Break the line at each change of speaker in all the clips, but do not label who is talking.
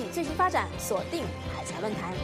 际最新发展，锁定海峡论坛。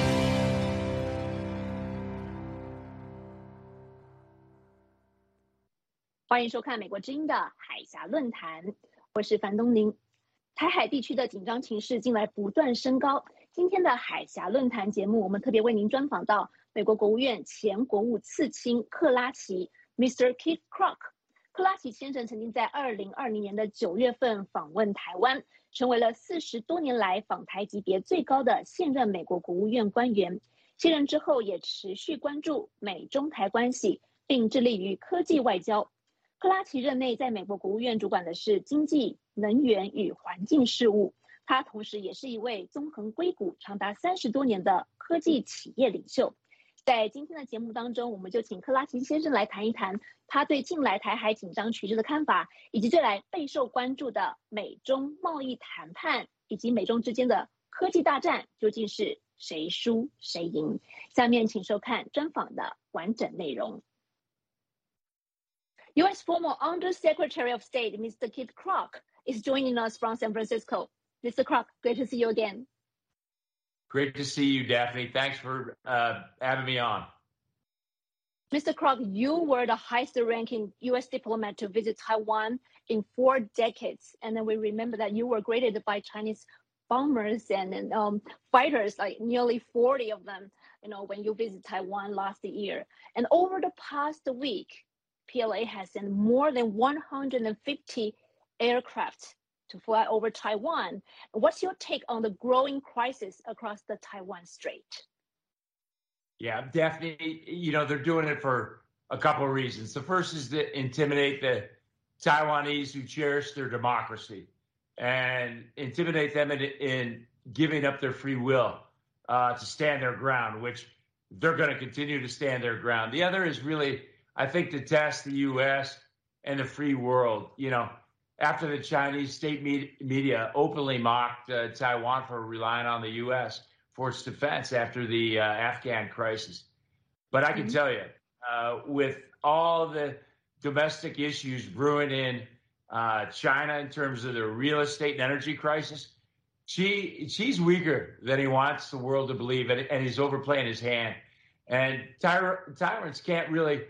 欢迎收看美国之音的海峡论坛，我是樊东宁。台海地区的紧张情势近来不断升高。今天的海峡论坛节目，我们特别为您专访到美国国务院前国务次卿克拉奇 Mr. Keith Krach。克拉奇先生曾经在2020年的9月份访问台湾，成为了40多年来访台级别最高的现任美国国务院官员。卸任之后也持续关注美中台关系，并致力于科技外交。克拉奇任内在美国国务院主管的是经济、能源与环境事务，他同时也是一位纵横硅谷长达30多年的科技企业领袖。在今天的节目当中，我们就请克拉奇先生来谈一谈他对近来台海紧张局势的看法，以及最来备受关注的美中贸易谈判以及美中之间的科技大战究竟是谁输谁赢。下面请收看专访的完整内容。U.S. former Undersecretary of State, Mr. Keith Krach, is joining us from San Francisco. Mr. Krach, great to see you again.
Great to see you, Daphne. Thanks for having me on.
Mr. Krach, you were the highest-ranking U.S. diplomat to visit Taiwan in 4 decades, and then we remember that you were greeted by Chinese bombers and fighters, like nearly 40 of them, when you visited Taiwan last year. And over the past week, PLA has sent more than 150 aircraft to fly over Taiwan. What's your take on the growing crisis across the Taiwan Strait?
Yeah, Daphne, they're doing it for a couple of reasons. The first is to intimidate the Taiwanese who cherish their democracy and intimidate them in giving up their free will to stand their ground, which they're going to continue to stand their ground. The other is really, I think, to test the U.S. and the free world. After the Chinese state media openly mocked Taiwan for relying on the U.S. for its defense after the Afghan crisis. But I can tell you, with all the domestic issues brewing in China in terms of the real estate and energy crisis, she's weaker than he wants the world to believe, and he's overplaying his hand. And tyrants can't really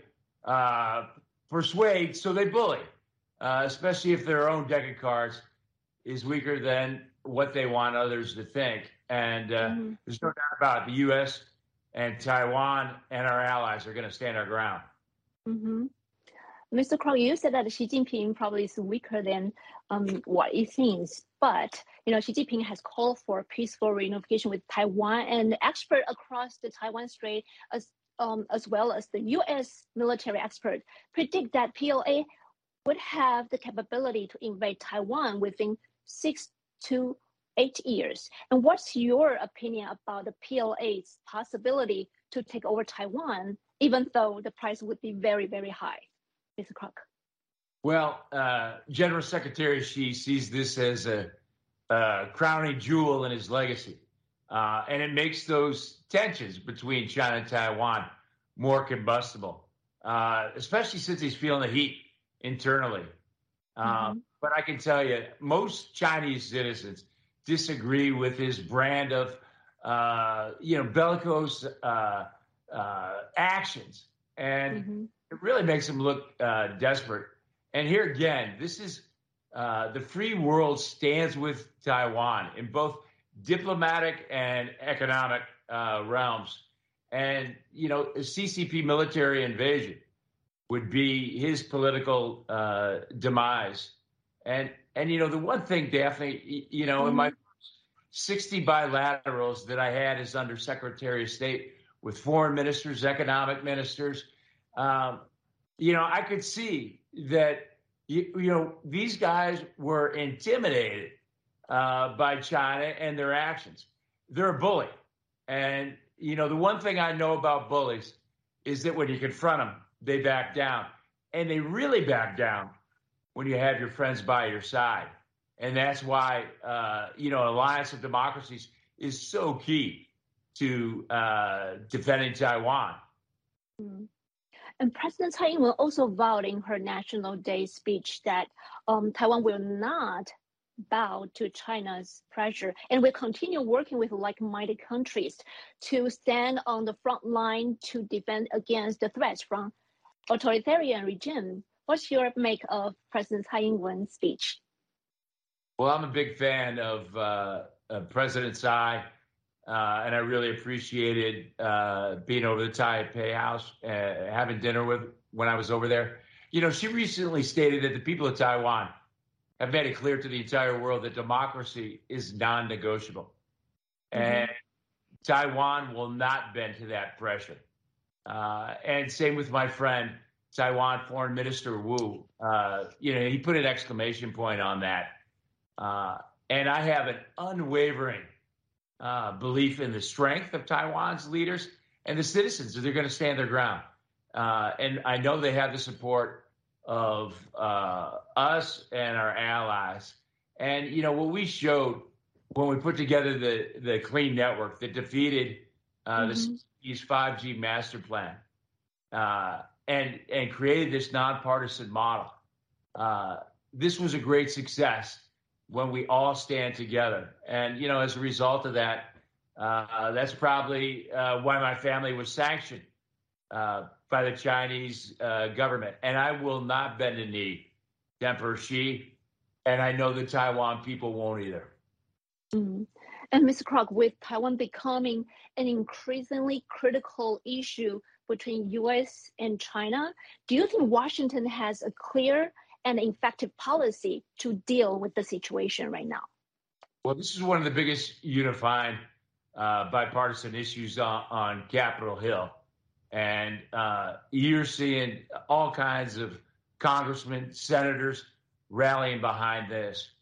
persuade, so they bully, especially if their own deck of cards is weaker than what they want others to think. And there's no doubt about it. The U.S. and Taiwan and our allies are going to stand our ground.
Mr. Krach, you said that Xi Jinping probably is weaker than what it seems. But, Xi Jinping has called for peaceful reunification with Taiwan, and experts across the Taiwan Strait, as well as the U.S. military expert, predict that PLA would have the capability to invade Taiwan within 6 to 8 years. And what's your opinion about the PLA's possibility to take over Taiwan, even though the price would be very, very high? Mr. Krach.
Well, General Secretary Xi sees this as a crowning jewel in his legacy. And it makes those tensions between China and Taiwan more combustible, especially since he's feeling the heat internally. But I can tell you, most Chinese citizens disagree with his brand of, bellicose actions. And it really makes him look desperate. And here again, this is the free world stands with Taiwan in both diplomatic and economic realms. And, a CCP military invasion would be his political demise. And the one thing, Daphne, in my 60 bilaterals that I had as Undersecretary of State with foreign ministers, economic ministers, I could see that, these guys were intimidated by China and their actions. They're a bully. And, the one thing I know about bullies is that when you confront them, they back down. And they really back down when you have your friends by your side. And that's why, an alliance of democracies is so key to defending Taiwan.
And President Tsai Ing-wen also vowed in her National Day speech that Taiwan will not bow to China's pressure and will continue working with like-minded countries to stand on the front line to defend against the threats from authoritarian regime. What's your make of President Tsai Ing-wen's speech?
Well, I'm a big fan of President Tsai, and I really appreciated being over the Taipei House, having dinner with when I was over there. You know, she recently stated that the people of Taiwan have made it clear to the entire world that democracy is non-negotiable. And Taiwan will not bend to that pressure. And same with my friend, Taiwan Foreign Minister Wu. You know, he put an exclamation point on that. And I have an unwavering belief in the strength of Taiwan's leaders and the citizens that they're going to stand their ground. And I know they have the support of us and our allies. And, you know, what we showed when we put together the Clean Network that defeated the CCP's 5G master plan and created this nonpartisan model, this was a great success when we all stand together. And, you know, as a result of that, that's probably why my family was sanctioned by the Chinese government. And I will not bend a knee to Emperor Xi, and I know the Taiwan people won't either.
And Mr. Kroc, with Taiwan becoming an increasingly critical issue between U.S. and China, do you think Washington has a clear and effective policy to deal with the situation right now?
Well, this is one of the biggest unifying bipartisan issues on Capitol Hill. And you're seeing all kinds of congressmen, senators rallying behind this.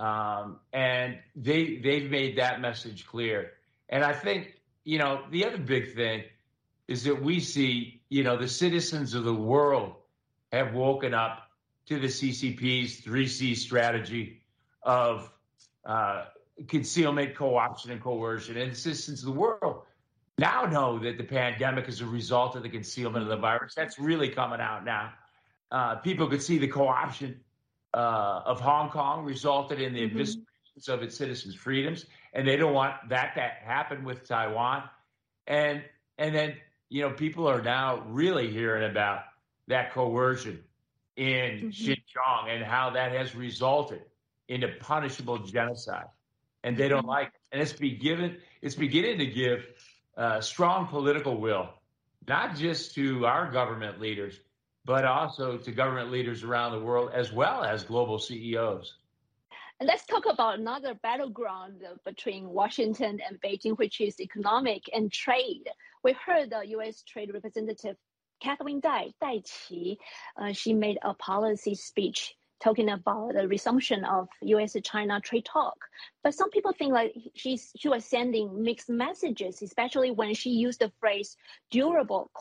And they've made that message clear. And I think, you know, the other big thing is that we see, you know, the citizens of the world have woken up to the CCP's 3C strategy of concealment, co-option, and coercion. And the citizens of the world now know that the pandemic is a result of the concealment of the virus. That's really coming out now. People could see the co-option of Hong Kong resulted in the evisceration of its citizens' freedoms, and they don't want that to happen with Taiwan. And then, you know, people are now really hearing about that coercion in Xinjiang and how that has resulted in a punishable genocide. And they don't like it. And it's beginning to give strong political will, not just to our government leaders, but also to government leaders around the world, as well as global CEOs.
And let's talk about another battleground between Washington and Beijing, which is economic and trade. We heard the U.S. Trade Representative Catherine Tai, she made a policy speech talking about the resumption of U.S.-China trade talk. But some people think like she was sending mixed messages, especially when she used the phrase durable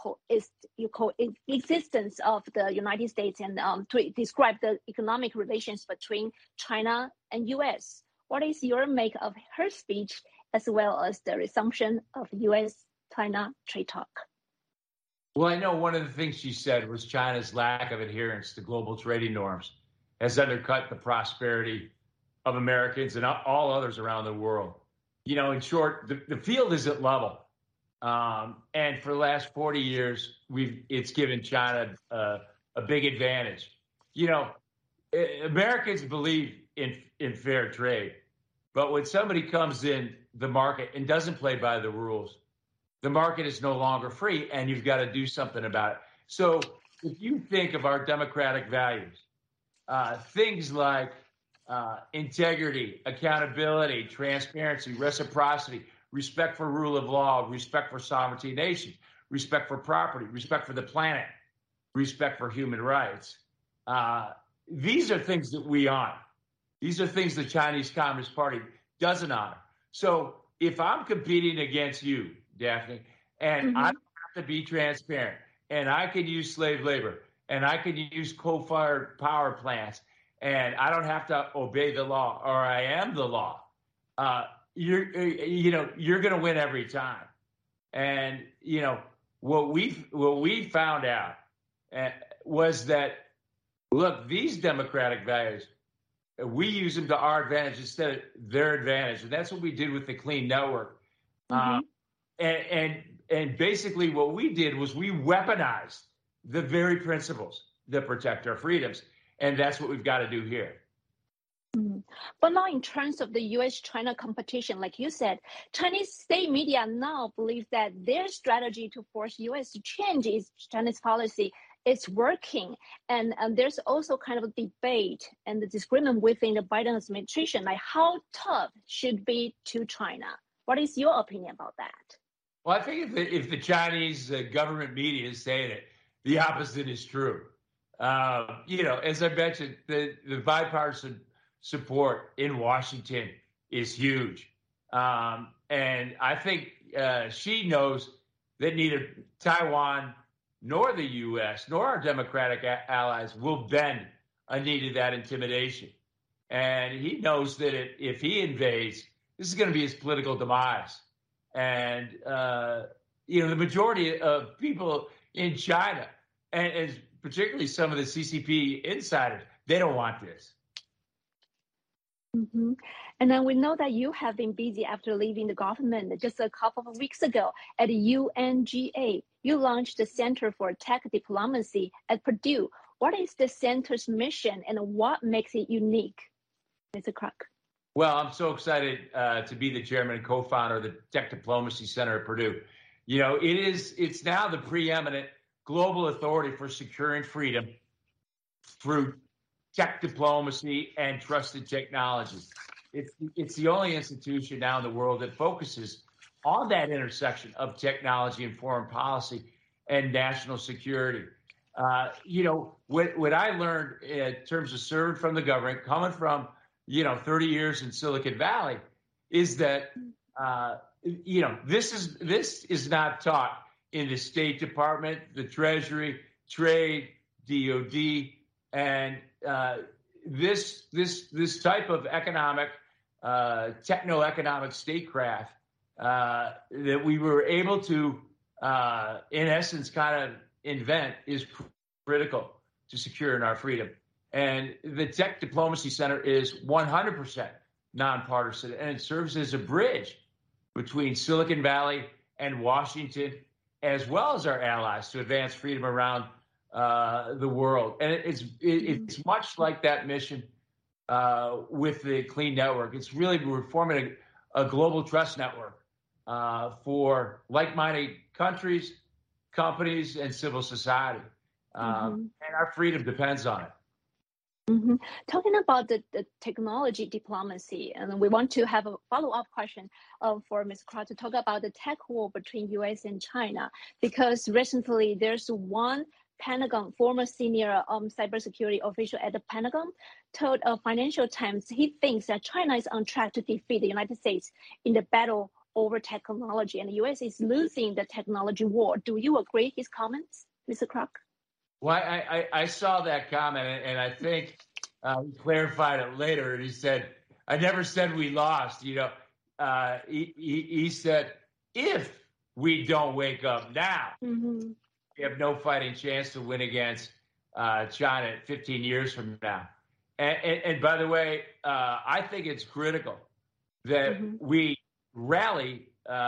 coexistence of the United States and to describe the economic relations between China and U.S. What is your make of her speech as well as the resumption of U.S.-China trade talk?
Well, I know one of the things she said was China's lack of adherence to global trading norms has undercut the prosperity of Americans and all others around the world. You know, in short, the field isn't level. And for the last 40 years, it's given China a big advantage. You know, Americans believe in fair trade, but when somebody comes in the market and doesn't play by the rules, the market is no longer free, and you've got to do something about it. So if you think of our democratic values, things like integrity, accountability, transparency, reciprocity, respect for rule of law, respect for sovereignty of nations, respect for property, respect for the planet, respect for human rights. These are things that we honor. These are things the Chinese Communist Party doesn't honor. So if I'm competing against you, Daphne, and I don't have to be transparent, and I can use slave labor, and I can use coal-fired power plants, and I don't have to obey the law, or I am the law, you're going to win every time. And you know what we found out was that, look, these democratic values, we use them to our advantage instead of their advantage. And that's what we did with the Clean Network.
Mm-hmm.
And basically what we did was we weaponized the very principles that protect our freedoms. And that's what we've got to do here.
Mm-hmm. But now in terms of the US-China competition, like you said, Chinese state media now believe that their strategy to force US to change its Chinese policy is working. And there's also kind of a debate and the disagreement within the Biden administration, like how tough should be to China. What is your opinion about that?
Well, I think if the Chinese government media is saying it, the opposite is true. As I mentioned, the bipartisan support in Washington is huge. And I think she knows that neither Taiwan nor the U.S. nor our Democratic allies will bend a knee to that intimidation. And he knows that if he invades, this is going to be his political demise. And, the majority of people in China, and particularly some of the CCP insiders, they don't want this.
Mm-hmm. And then we know that you have been busy after leaving the government. Just a couple of weeks ago at UNGA, you launched the Center for Tech Diplomacy at Purdue. What is the center's mission and what makes it unique, Mr. Kruk?
Well, I'm so excited to be the chairman and co-founder of the Tech Diplomacy Center at Purdue. It's now the preeminent global authority for securing freedom through tech diplomacy and trusted technology. It's the only institution now in the world that focuses on that intersection of technology and foreign policy and national security. What I learned in terms of serving from the government, coming from 30 years in Silicon Valley, is that this is not taught in the State Department, the Treasury, Trade, DOD, and this type of economic, techno-economic statecraft that we were able to, in essence, kind of invent is critical to securing our freedom. And the Tech Diplomacy Center is 100% nonpartisan, and it serves as a bridge between Silicon Valley and Washington, as well as our allies, to advance freedom around the world. And it's much like that mission with the Clean Network. It's really, we're forming a global trust network for like-minded countries, companies, and civil society. And our freedom depends on it.
Mm-hmm. Talking about the technology diplomacy, and we want to have a follow-up question for Ms. Kruk to talk about the tech war between U.S. and China, because recently there's one Pentagon, former senior cybersecurity official at the Pentagon, told Financial Times he thinks that China is on track to defeat the United States in the battle over technology, and the U.S. is losing the technology war. Do you agree with his comments, Mr. Kruk?
Well, I saw that comment, and I think he clarified it later. And he said, "I never said we lost." He said, "If we don't wake up now, we have no fighting chance to win against China 15 years from now." And by the way, I think it's critical that we rally,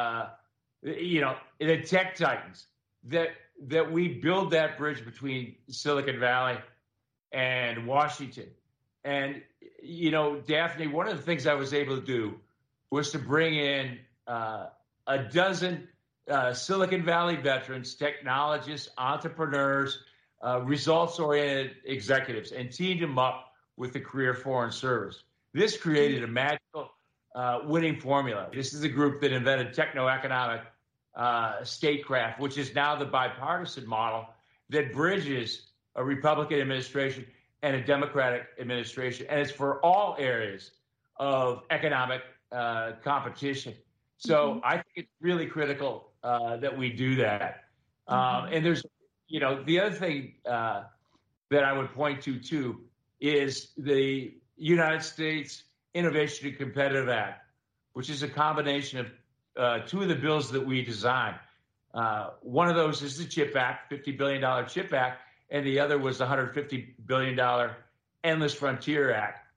the tech titans, that we build that bridge between Silicon Valley and Washington. And, Daphne, one of the things I was able to do was to bring in a dozen Silicon Valley veterans, technologists, entrepreneurs, results-oriented executives, and teamed them up with the Career Foreign Service. This created a magical winning formula. This is a group that invented techno-economic statecraft, which is now the bipartisan model that bridges a Republican administration and a Democratic administration. And it's for all areas of economic competition. So I think it's really critical that we do that. And there's, the other thing that I would point to, too, is the United States Innovation and Competitive Act, which is a combination of two of the bills that we designed. One of those is the CHIP Act, $50 billion CHIP Act, and the other was the $150 billion Endless Frontier Act.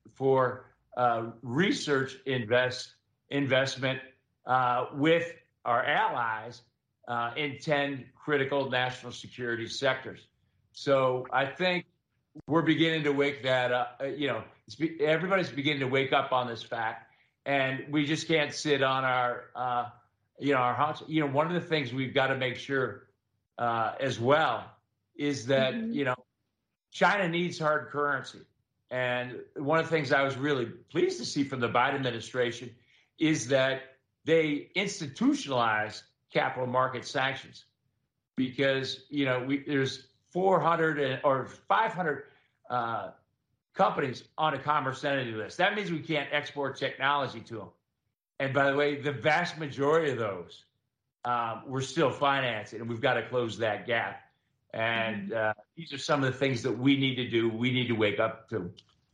for research investment with our allies in 10 critical national security sectors. So I think we're beginning to wake that up. Everybody's beginning to wake up on this fact, and we just can't sit on our our haunches. One of the things we've got to make sure as well is that China needs hard currency. And one of the things I was really pleased to see from the Biden administration is that they institutionalized capital market sanctions, because there's 400 or 500 companies on a Commerce Entity List. That means we can't export technology to them. And by the way, the vast majority of those we're still financing, and we've got to close that gap. And these are some of the things that we need to do. We need to wake up to.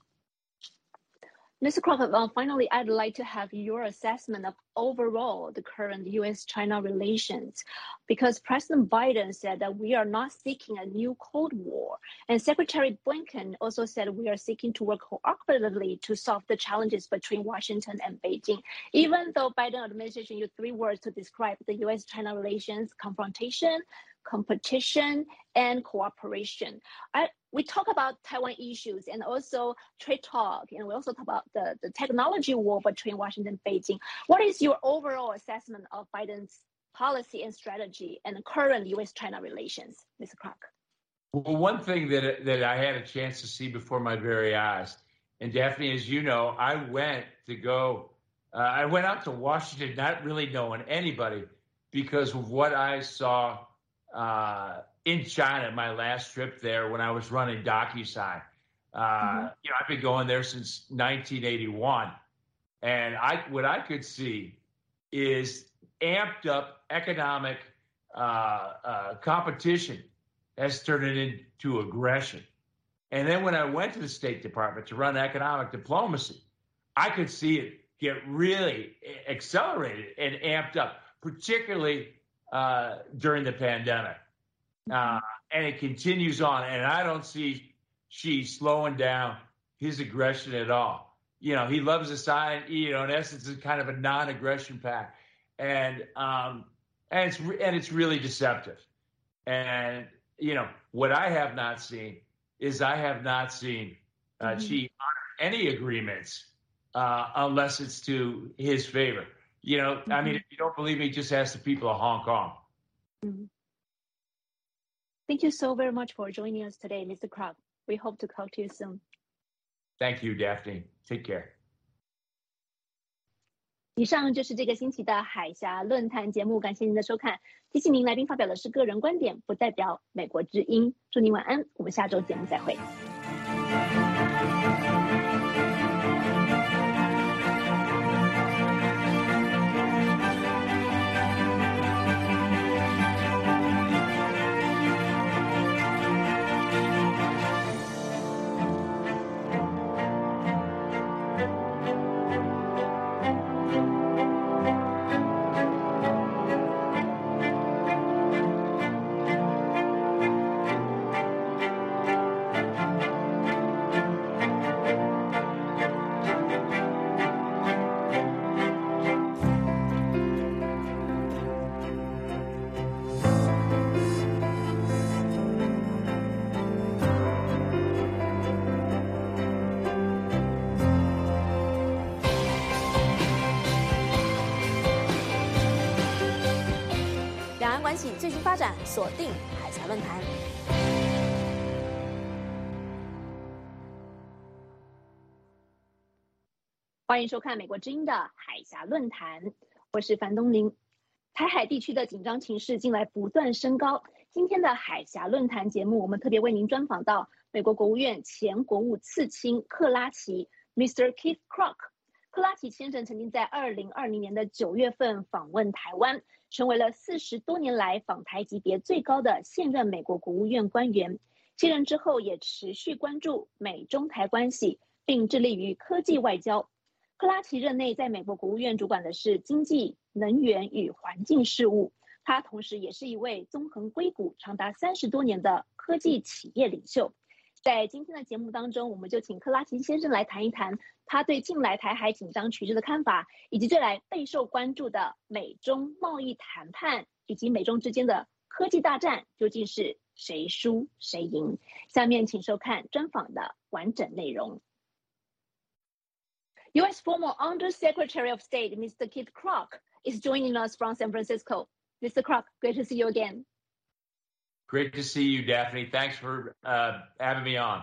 Mr. Crocker, finally, I'd like to have your assessment of overall the current U.S.-China relations, because President Biden said that we are not seeking a new Cold War. And Secretary Blinken also said we are seeking to work cooperatively to solve the challenges between Washington and Beijing. Even though Biden administration used 3 words to describe the U.S.-China relations: confrontation, competition, and cooperation. We talk about Taiwan issues and also trade talk, and we also talk about the technology war between Washington and Beijing. What is your overall assessment of Biden's policy and strategy and the current U.S.-China relations, Mr. Kroc?
Well, one thing that I had a chance to see before my very eyes, and Daphne, as you know, I went out to Washington not really knowing anybody because of what I saw in China, my last trip there when I was running DocuSign. I've been going there since 1981. And what I could see is amped up economic competition has turned it into aggression. And then when I went to the State Department to run economic diplomacy, I could see it get really accelerated and amped up, particularly during the pandemic. And it continues on. And I don't see Xi slowing down his aggression at all. He loves the sign, in essence, it's kind of a non-aggression pact. And it's really deceptive. And, what I have not seen is Xi honor any agreements unless it's to his favor. I mean, if you don't believe me, just ask the people of Hong Kong.
Thank you so very much for joining us today, Mr. Kroc. We hope to talk to you soon.
Thank you, Daphne. Take care.
以上就是这个星期的海峡论坛节目，感谢您的收看。提醒您，来宾发表的是个人观点，不代表美国之音。祝您晚安，我们下周节目再会。
关系最新发展，锁定海峡论坛。
欢迎收看美国之音的海峡论坛，我是樊东林。台海地区的紧张情势近来不断升高。今天的海峡论坛节目，我们特别为您专访到美国国务院前国务次卿克拉奇 Mr. Keith Kroc。克拉奇先生曾经在2020年的9月份访问台湾，成为了40多年来访台级别最高的现任美国国务院官员。卸任之后也持续关注美中台关系，并致力于科技外交。克拉奇任内在美国国务院主管的是经济、能源与环境事务。他同时也是一位纵横硅谷长达30多年的科技企业领袖。 在今天的节目当中，我们就请克拉奇先生来谈一谈他对近来台海紧张局势的看法，以及最来备受关注的美中贸易谈判，以及美中之间的科技大战究竟是谁输谁赢。下面请收看专访的完整内容。U.S. former Undersecretary of State Mr. Keith Krach is joining us from San Francisco. Mr. Krach, great to see you again.
Great to see you, Daphne. Thanks for having me on.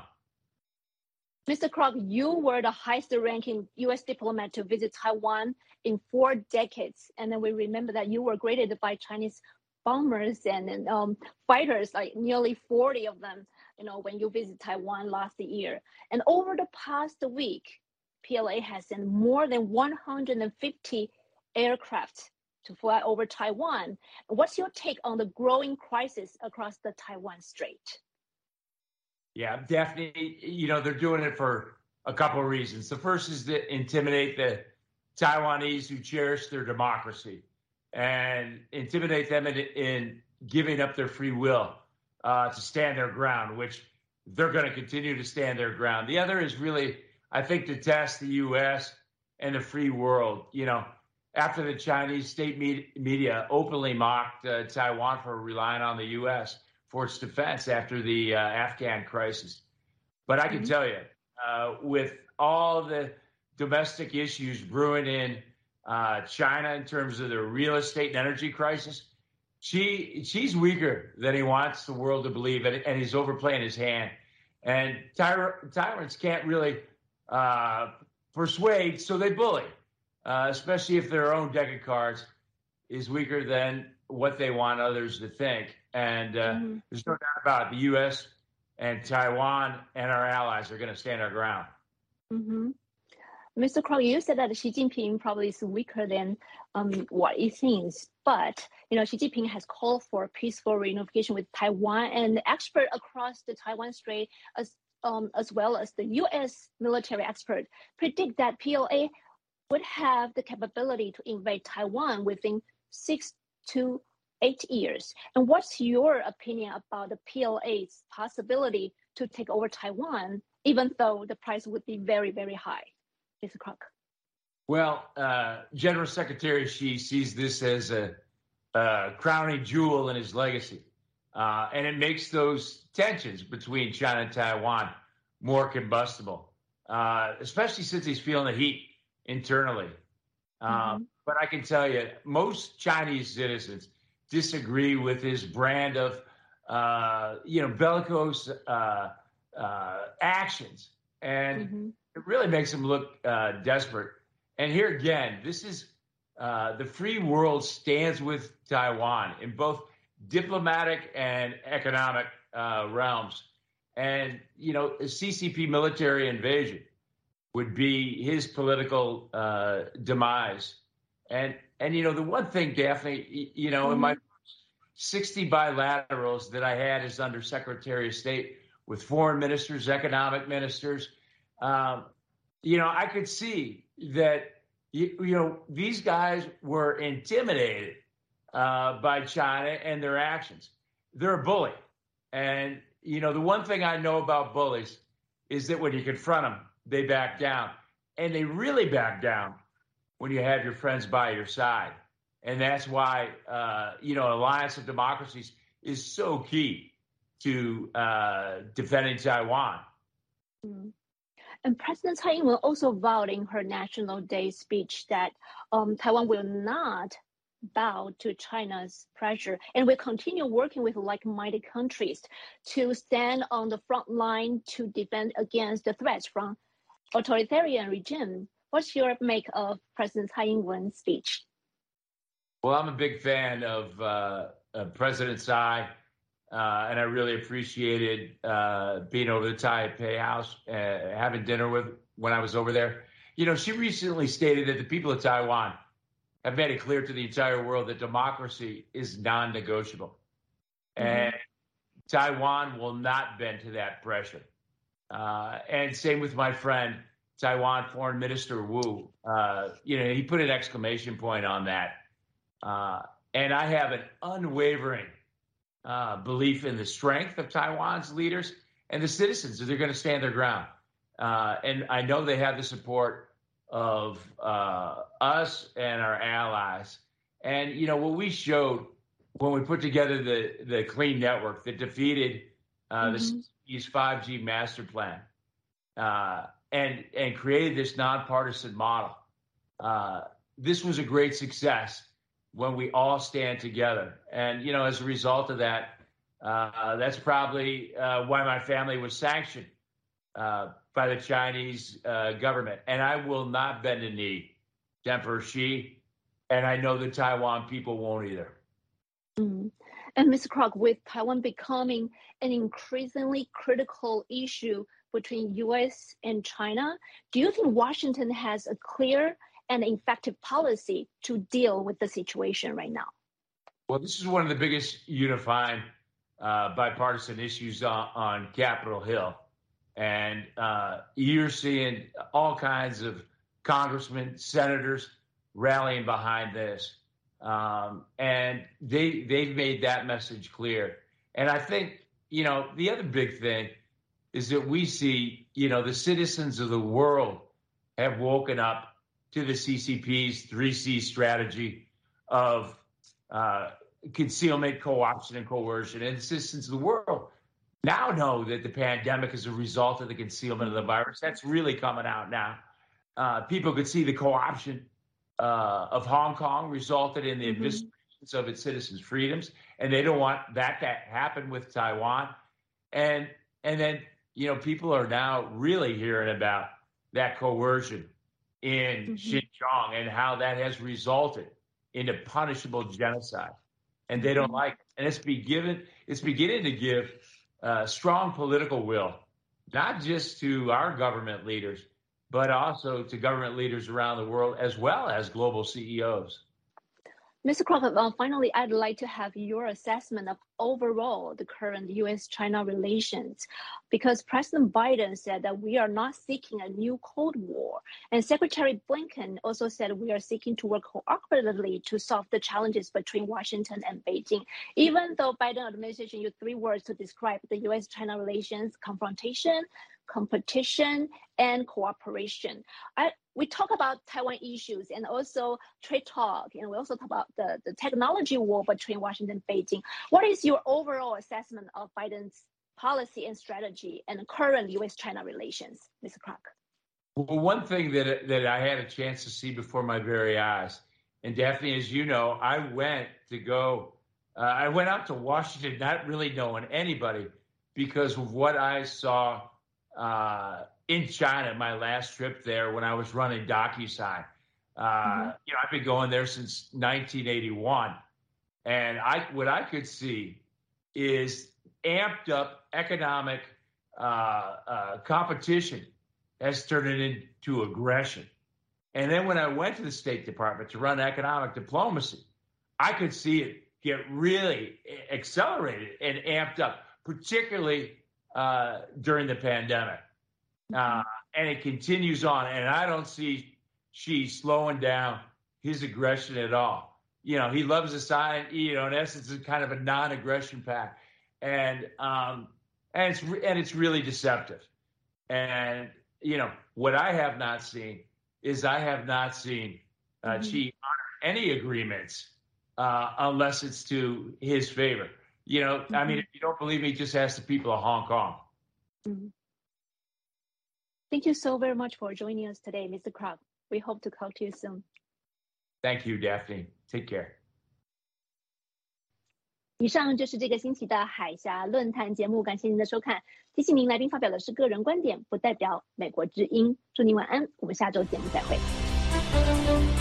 Mr. Krach, you were the highest-ranking U.S. diplomat to visit Taiwan in 4 decades, and then we remember that you were greeted by Chinese bombers and fighters, like nearly 40 of them, when you visited Taiwan last year. And over the past week, PLA has sent more than 150 aircraft to fly over Taiwan. What's your take on the growing crisis across the Taiwan Strait?
Yeah, definitely. They're doing it for a couple of reasons. The first is to intimidate the Taiwanese who cherish their democracy and intimidate them in giving up their free will to stand their ground, which they're going to continue to stand their ground. The other is really, I think, to test the U.S. and the free world. After the Chinese state media openly mocked Taiwan for relying on the U.S. for its defense after the Afghan crisis. But I can tell you, with all the domestic issues brewing in China in terms of the real estate and energy crisis, she's weaker than he wants the world to believe, and he's overplaying his hand. And tyrants can't really persuade, so they bully. Especially if their own deck of cards is weaker than what they want others to think. And there's no doubt about it. The U.S. and Taiwan and our allies are going to stand our ground.
Mr. Krach, you said that Xi Jinping probably is weaker than what he thinks. But, Xi Jinping has called for peaceful reunification with Taiwan, and experts across the Taiwan Strait, as well as the U.S. military expert, predict that PLA would have the capability to invade Taiwan within 6 to 8 years. And what's your opinion about the PLA's possibility to take over Taiwan, even though the price would be very, very high? Mr. Krach.
Well, General Secretary Xi sees this as a crowning jewel in his legacy. And it makes those tensions between China and Taiwan more combustible, especially since he's feeling the heat internally. But I can tell you, most Chinese citizens disagree with his brand of, bellicose actions. And it really makes him look desperate. And here again, this is the free world stands with Taiwan in both diplomatic and economic realms. And, a CCP military invasion would be his political demise. And the one thing, Daphne, in my 60 bilaterals that I had as Undersecretary of State with foreign ministers, economic ministers, I could see that, these guys were intimidated by China and their actions. They're a bully. And, the one thing I know about bullies is that when you confront them, they back down. And they really back down when you have your friends by your side. And that's why, Alliance of Democracies is so key to defending Taiwan.
And President Tsai Ing-wen also vowed in her National Day speech that Taiwan will not bow to China's pressure and will continue working with like-minded countries to stand on the front line to defend against the threats from authoritarian regime. What's your make of President Tsai Ing-wen's speech?
Well, I'm a big fan of President Tsai, and I really appreciated being over the Taipei House, having dinner with when I was over there. She recently stated that the people of Taiwan have made it clear to the entire world that democracy is non-negotiable. And Taiwan will not bend to that pressure. And same with my friend, Taiwan Foreign Minister Wu. He put an exclamation point on that. And I have an unwavering belief in the strength of Taiwan's leaders and the citizens, they're going to stand their ground. And I know they have the support of us and our allies. And, you know, what we showed when we put together the Clean Network that defeated the CCP's 5G master plan and created this nonpartisan model, this was a great success when we all stand together. And, you know, as a result of that, that's probably why my family was sanctioned by the Chinese government. And I will not bend a knee to Emperor Xi, and I know the Taiwan people won't either.
And Mr. Kroc, with Taiwan becoming an increasingly critical issue between U.S. and China, do you think Washington has a clear and effective policy to deal with the situation right now?
Well, this is one of the biggest unifying bipartisan issues on Capitol Hill. And you're seeing all kinds of congressmen, senators rallying behind this. And they've made that message clear. And I think, you know, the other big thing is that we see, you know, the citizens of the world have woken up to the CCP's 3C strategy of concealment, co-option, and coercion. And the citizens of the world now know that the pandemic is a result of the concealment of the virus. That's really coming out now. People could see the co-option of Hong Kong resulted in the evisceration of its citizens' freedoms, and they don't want that to happen with Taiwan. And then, you know, people are now really hearing about that coercion in Xinjiang and how that has resulted in a punishable genocide. And they don't like it. And it's beginning to give strong political will, not just to our government leaders, but also to government leaders around the world, as well as global CEOs.
Mr. Kroc, finally, I'd like to have your assessment of overall the current U.S.-China relations, because President Biden said that we are not seeking a new Cold War. And Secretary Blinken also said we are seeking to work cooperatively to solve the challenges between Washington and Beijing. Even though Biden administration used 3 words to describe the U.S.-China relations: confrontation, competition, and cooperation. We talk about Taiwan issues and also trade talk, and we also talk about the technology war between Washington and Beijing. What is your overall assessment of Biden's policy and strategy and current U.S.-China relations, Mr. Kroc?
Well, one thing that I had a chance to see before my very eyes, and Daphne, as you know, I went out to Washington not really knowing anybody because of what I saw in China, my last trip there when I was running DocuSign. You know, I've been going there since 1981. And what I could see is amped up economic competition has turned it into aggression. And then when I went to the State Department to run economic diplomacy, I could see it get really accelerated and amped up, particularly during the pandemic. And it continues on. And I don't see Xi slowing down his aggression at all. You know, he loves to sign, you know, in essence, it's kind of a non-aggression pact. And it's really deceptive. And, you know, what I have not seen is Xi honor any agreements unless it's to his favor. You know, I mean, if you don't believe me, just ask the people of Hong Kong.
Thank you so very much for joining us today, Mr. Kroc. We hope to talk to you soon.
Thank you, Daphne. Take care.
以上就是这个星期的海峡论坛节目，感谢您的收看。提醒您，来宾发表的是个人观点，不代表美国之音。祝您晚安，我们下周节目再会。